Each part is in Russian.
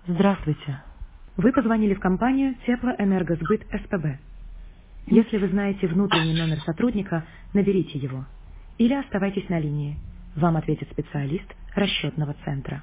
Здравствуйте. Вы позвонили в компанию Теплоэнергосбыт СПБ. Если вы знаете внутренний номер сотрудника, наберите его. Или оставайтесь на линии. Вам ответит специалист расчетного центра.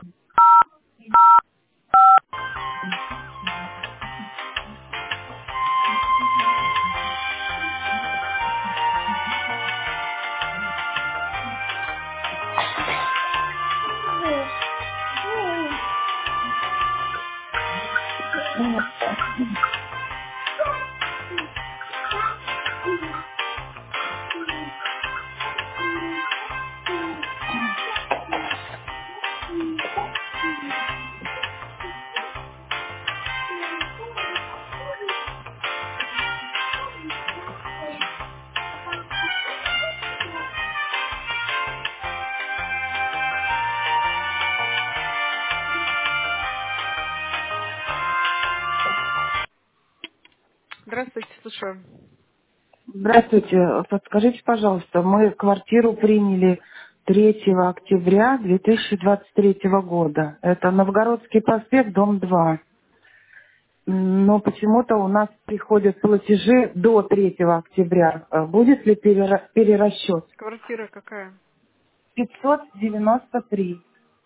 Здравствуйте, слушаю. Здравствуйте. Подскажите, пожалуйста, мы квартиру приняли 3 октября 2023 года. Это Новгородский проспект, дом 2. Но почему-то у нас приходят платежи до 3 октября. Будет ли перерасчет? Квартира какая? 593.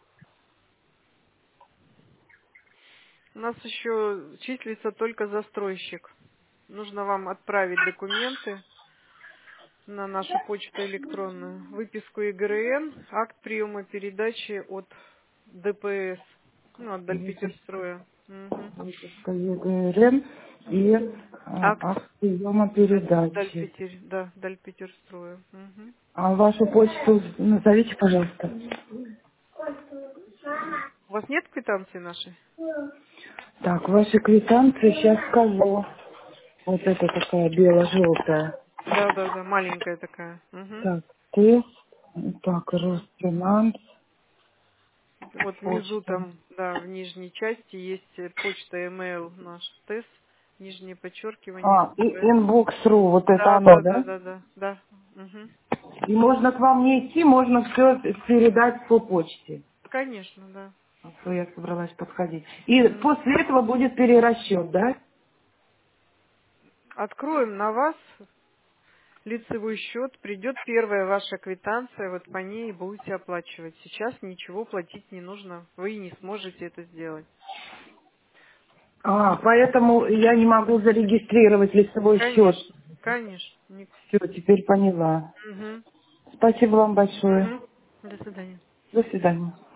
У нас еще числится только застройщик. Нужно вам отправить документы на нашу почту электронную, выписку ЕГРН, акт приема передачи от ДПС, от Дальпетерстроя. Мгм. ЕГРН и Акт акт приема передачи. Дальпетерстроя. Мгм. А вашу почту назовите, пожалуйста. У вас нет квитанции нашей? Так, ваши квитанции сейчас скажу. Вот это такая бело-желтая. Да, маленькая такая. Мгм. Так, тест. Так, Росфинанс. Вот внизу Почта. там, да, в нижней части есть почта, email наш тест, нижнее подчеркивание, А, и СПБ. Inbox.ru, вот это Да, оно, да, да, да? да, да, да. Мгм. И можно к вам не идти, можно все передать по почте. Конечно, да. А то я собралась подходить. И Мгм. после этого будет перерасчет, да? Откроем на вас лицевой счет, придет первая ваша квитанция, вот по ней и будете оплачивать. Сейчас ничего платить не нужно, вы не сможете это сделать. А, поэтому я не могу зарегистрировать лицевой счет. Конечно, конечно. Все, теперь поняла. Мгм. Спасибо вам большое. Мгм. До свидания. До свидания.